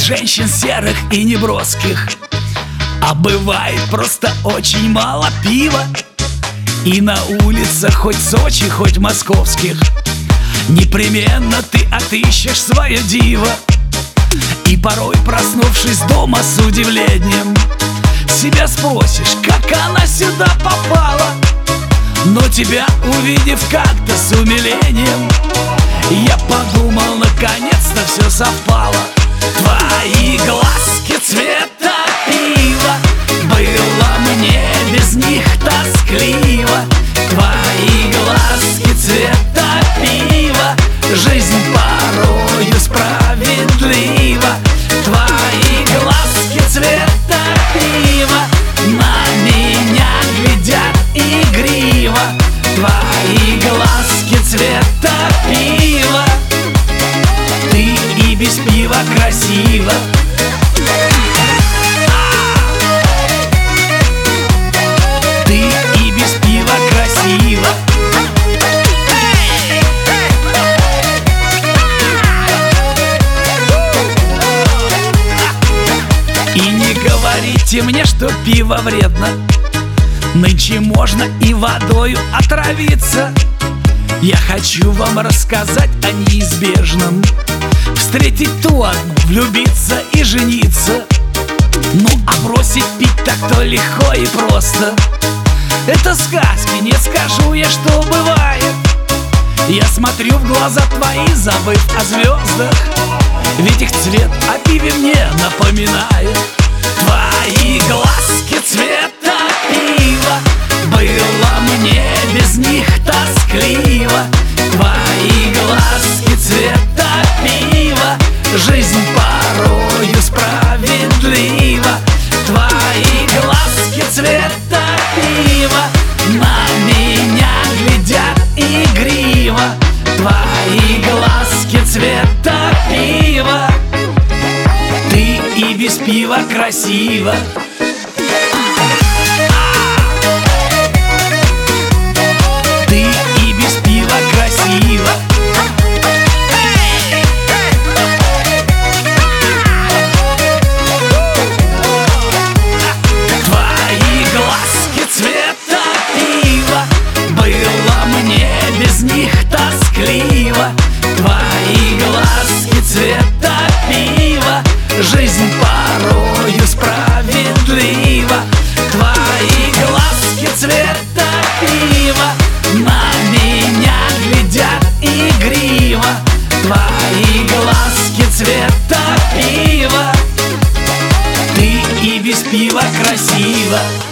женщин серых и неброских, а бывает просто очень мало пива. И на улицах хоть Сочи, хоть московских непременно ты отыщешь свое диво. И порой, проснувшись дома с удивлением, себя спросишь, как она сюда попала. Но тебя увидев как-то с умилением, я подумал, наконец-то все совпало. Твои глазки цвета пива, было мне без них тоскливо. Твои глазки цвета пива, жизнь порою справедлива. Твои глазки цвета пива на меня глядят игриво. Твои глазки цвета пива, ты и без пива красива. Ты и без пива красива. И не говорите мне, что пиво вредно. Нынче можно и водою отравиться. Я хочу вам рассказать о неизбежном: встретить ту одну, влюбиться и жениться. Ну а бросить пить так-то легко и просто. Это сказки, не скажу я, что бывает. Я смотрю в глаза твои, забыв о звездах, ведь их цвет о пиве мне напоминает. Твои глазки цвета пива, было мне без них тоскливо. Твои глазки цвета пива, жизнь порою справедлива. Твои глазки цвета пива на меня глядят игриво. Твои глазки цвета пива, ты и без пива красива. Ты и без пива красива. Твои глазки цвета пива, было мне без них тоскливо. Твои глазки цвета пива, жизнь порою справедлива. Твои глазки цвета пива на меня глядят игриво. Твои глазки цвета пива, ты и без пива красива.